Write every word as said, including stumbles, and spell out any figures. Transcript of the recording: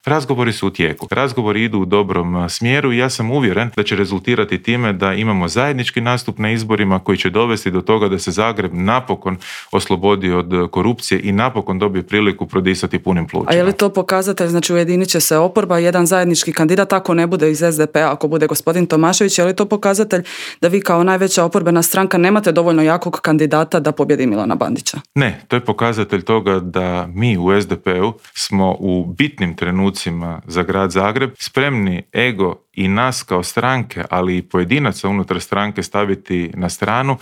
Razgovori su u tijeku. Razgovori idu u dobrom smjeru i ja sam uvjeren da će rezultirati time da imamo zajednički nastup na izborima koji će dovesti do toga da se Zagreb napokon oslobodi od korupcije i napokon dobije priliku prodisati punim plućima. A je li to pokazatelj, znači ujedinit će se oporba, jedan zajednički kandidat, ako ne bude iz es de pe a, ako bude gospodin Tomašević, je li to pokazatelj da vi kao najveća oporbena stranka nemate dovoljno jakog kandidata da pobjedi Milana Bandića? Ne, to je pokazatelj toga da mi u es de pe u smo u bitnim trenucima za grad Zagreb spremni ego i nas kao stranke, ali i pojedinaca unutar stranke staviti na stranu